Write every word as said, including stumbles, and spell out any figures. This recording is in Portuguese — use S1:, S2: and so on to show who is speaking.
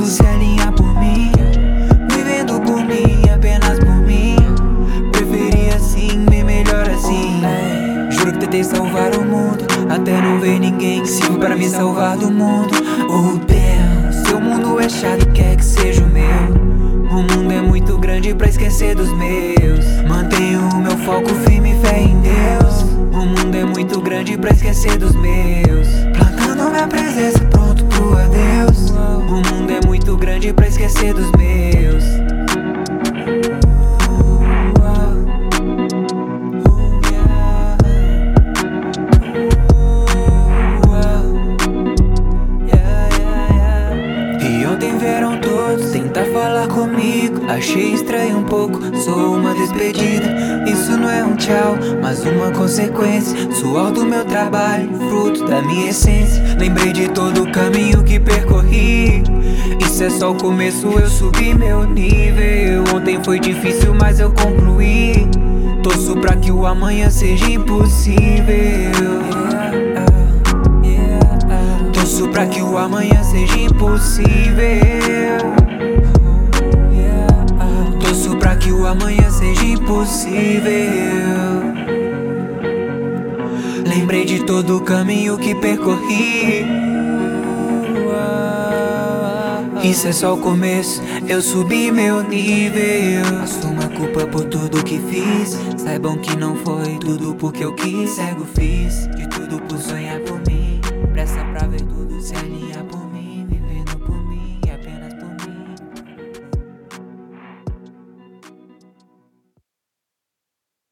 S1: se alinhar por mim, vivendo por mim, apenas por mim. Preferi assim, bem melhor assim. Juro que tentei salvar o mundo, até não ver ninguém que sirva pra me salvar do mundo. Oh Deus, seu mundo é chato e quer que seja o meu. O mundo é muito grande pra esquecer dos meus. Mantenho o meu foco firme e fé em Deus. O mundo é muito grande pra esquecer dos meus. Plantando minha presença pronto pro adeus. O mundo é muito grande pra esquecer dos meus. E ontem vieram todos tentar falar comigo. Achei estranho um pouco, sou uma despedida. Isso não é um tchau, mas uma consequência. Suor do meu trabalho, fruto da minha essência. Lembrei de todo o caminho que percorri. Isso é só o começo, eu subi meu nível. Ontem foi difícil, mas eu concluí. Torço pra que o amanhã seja impossível. Torço pra que o amanhã seja impossível. Torço pra que o amanhã seja impossível. Lembrei de todo o caminho que percorri. Isso é só o começo, eu subi meu nível. Assumo a culpa por tudo que fiz. Saibam que não foi tudo porque eu quis. Cego fiz de tudo por sonhar.